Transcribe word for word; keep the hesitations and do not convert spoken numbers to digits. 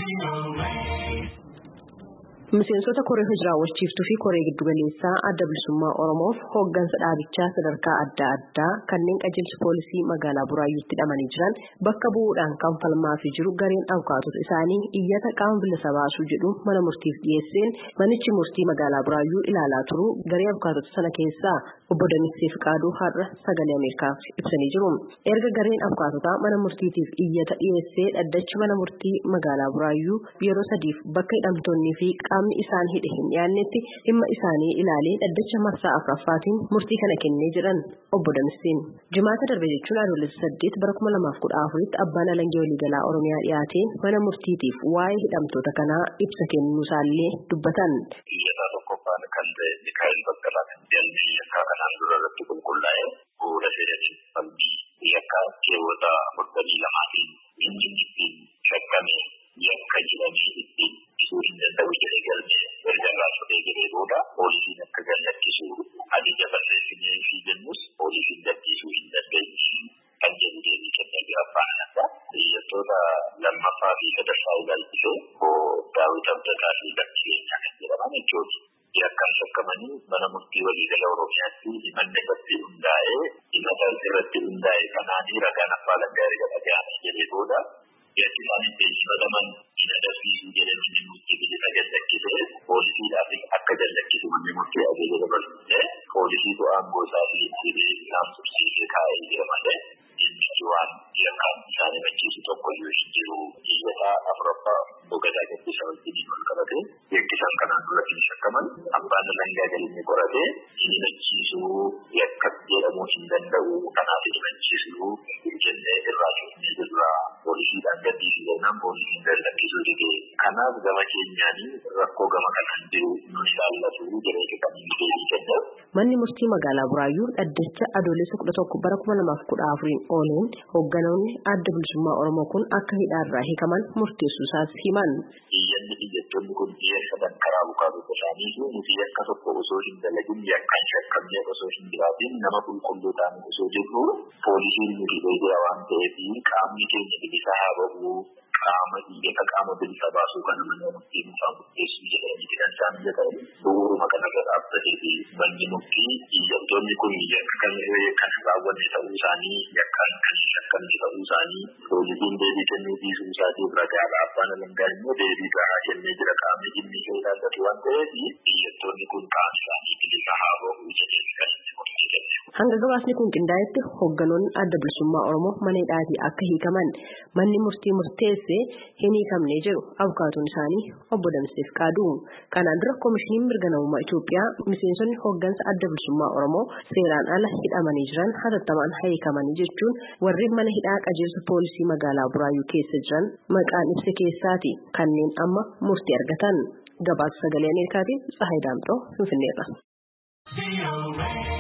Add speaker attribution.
Speaker 1: Miseensota koree hojii wajjiiftuu fi koree giddugaleessaa adda bilisummaa Oromoof hooggansa dhaabichaa sadarkaa adda addaa kanneen qajeelcha poolisii magaalaa Buraayyuutti hidhamanii jiran bakka bu'uudhaan kan falmaa fi jiru gareen awukaatota isaanii iyyata qaama bilisa baasuu jedhu mana murtiif dhiyeesseen manichi murtii magaalaa Buraayyuu ilaalaa turu garee awukaatota sana keessaa obbo Damissee Fiqaaduu har'a sagalee Ameerikaaf ibsanii jiru. Erga gareen awukaatotaa mana murtiitiif iyyata dhiyeessee dhaddachi mana murtii magaalaa Buraayyuu yeroo sadiif bakka hidhamtoonni fi qaamni isaan hidhe hin dhiyaannetti dhimma isaanii ilaalee dhaddacha marsaa afuraffaatiin murtii kana kennee jiran obbo Damisseen jimaata darbe jechuun adoolessa saddeet bara kuma lamaaf kudha afuritti abbaan alangaa waliigalaa Oromiyaa dhiyaateen mana murtiitiif waa'ee hidhamtoota kanaa ibsa kennuu isaallee dubbatan.
Speaker 2: Iyyataa tokkoffaan kan ta'e Mikaa'el Baqqalaa kan jedhamee yakkaa kanaan dura irratti qulqullaa'ee fuula fedhatiin falbii yakkaa keewwata afurtamii lamaatiin injinittiin shakkame yakka jedhamee ittiin ibsuu hin danda'u jedhee galmee erga irraa fudhee jedhee booda poolisiin akka gadhiisu ajaja barreessinee fi jennus poolisiin gadhiisuu hin dandeenye kan jedhu deebii kennee jira abbaan alangaa. Iyyattoota lammaffaa fi sadaffaa ilaalchisee Daawit Abdataa fi Lakkiseenyaa kan jedhaman jechuudha. Yakkaan shakkamanii mana murtii waliigala Oromiyaatti himanni irratti hundaa'ee himata irratti hundaa'e kanaanii ragaan abbaa alangaa erga dhaga'amee jedhee booda yakki isaan ittiin himataman hin agarsiisuu jedhamanii murtii bilisa gallakkisee poolisiidhaaf akka jallakkisu manni murtii ajaja dabarsee poolisiitu aangoo isaa fi dhibee isaan tursiisee kaa'ee jira malee inni waan yakkaan isaan himachiisu tokko iyyuu hin jiru. Iyyataa afuraffaa bogadaa gadhiisa wajjin wal qabate yakki isaan kanaan dura hin shakkaman abbaan alangaa galmee qoratee hin himachiisuu yakka jedhamuu hin danda'u kanaaf himachiisuu jennee irraa kennee jirra. Poolisiidhaan gadhiisuu jennaan poolisiin gallakkisuu dide. Kanaaf gama keenyaanii rakkoo gama kanaan jiru nun ilaallatu jedhee kan inni deebii kennu.
Speaker 1: Manni murtii magaalaa Buraayyuu dhaddacha adoolessa kudha tokko bara kuma lamaaf kudha afuriin ooleen hoogganoonni adda bilisummaa Oromoo kun akka hidhaarraa hiikaman murteessuu isaas himan.
Speaker 2: Iyyanni iyyattoonni kun dhiyeeffatan karaa awukaatota isaanii fi nuti yakka tokko osoo hin dalagin yakkaan shakkamnee osoo hin jiraatin nama qulqulluu ta'an osoo jirru poolisiin nuti beekira waan ta'eef qaamni keenya bilisa haa ba'u qaama iyyata qaama bilisa baasuu kana mana murtii nuufaa murteessuu jedhanii jiran isaan ija ta'e bu'uuruma kanarra dhaabbatee fi manni murtii iyyattoonni kun yakka kan kan raawwanne ta'uu isaanii yakkaan kan shakkamne ta'uu isaanii poolisiin deebii kennuu dhiisuu isaatiif ragaadha abbaan alangaa immoo deebii gahaa kennee jira qaamni dhimmi ishee ilaallatu waan ta'eef iyyattoonni kun qaama isaanii bilisa haa ba'u jedhee kan inni murtii kenne.
Speaker 1: Hanga gabaasni kun qindaa'etti hoogganoonni adda bilisummaa Oromoo mana hidhaatii akka hiikaman manni murtii murteessee hin hiikamne jedhu abukaatoon isaanii obbo Damissee Fiqaaduu. Kanaan dura koomishiniin mirga namummaa Itoophiyaa miseensonni hooggansa adda bilisummaa Oromoo seeraan ala hidhamanii jiran hatattamaan hiikamanii jechuun warreen mana hidhaa qajeelcha poolisii magaalaa Buraayyuu keessa jiran maqaan ibsa keessaati kanneen amma murtii argatan. Gabaasa sagalee Ameerikaatiin Tsahaay Daamxoo Finfinneerra.